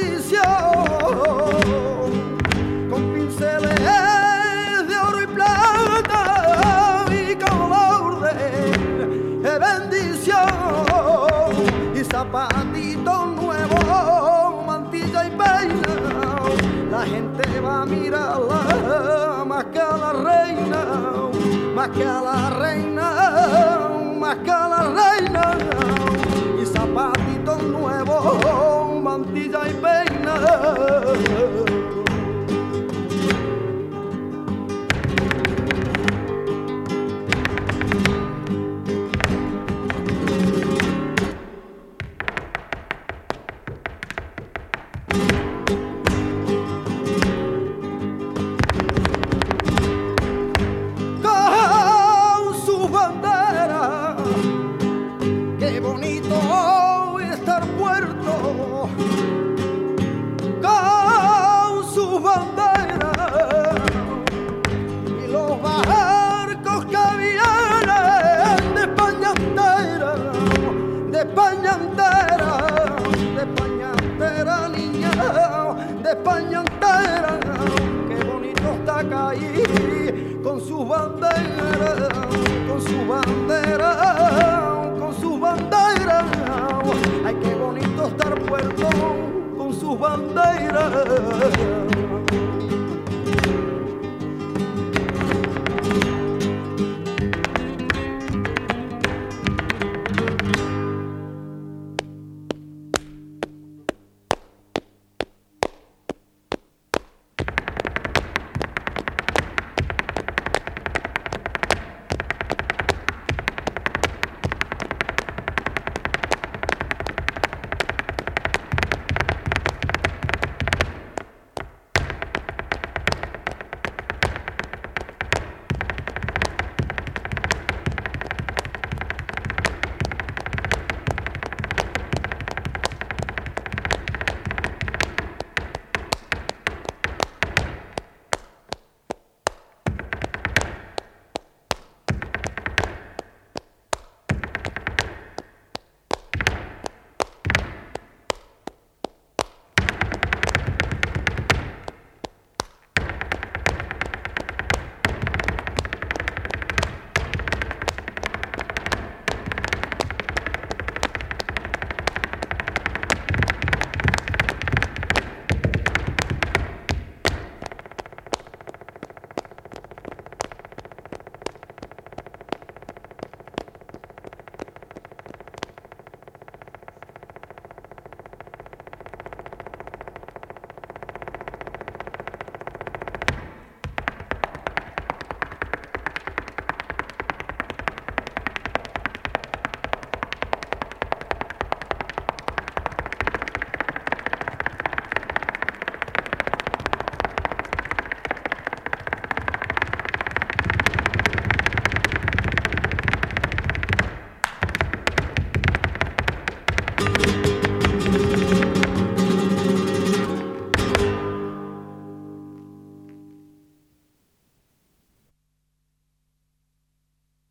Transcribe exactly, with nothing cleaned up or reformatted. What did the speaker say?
bendición, con pinceles de oro y plata y color de bendición, y zapatitos nuevos, mantilla y peina. La gente va a mirarla más que a la reina, más que a la reina, más que a la reina. Y zapatitos nuevos, mantilla y peina. España entera, qué bonito está acá con sus banderas, con sus banderas, con sus banderas. Ay, qué bonito estar Puerto con sus banderas.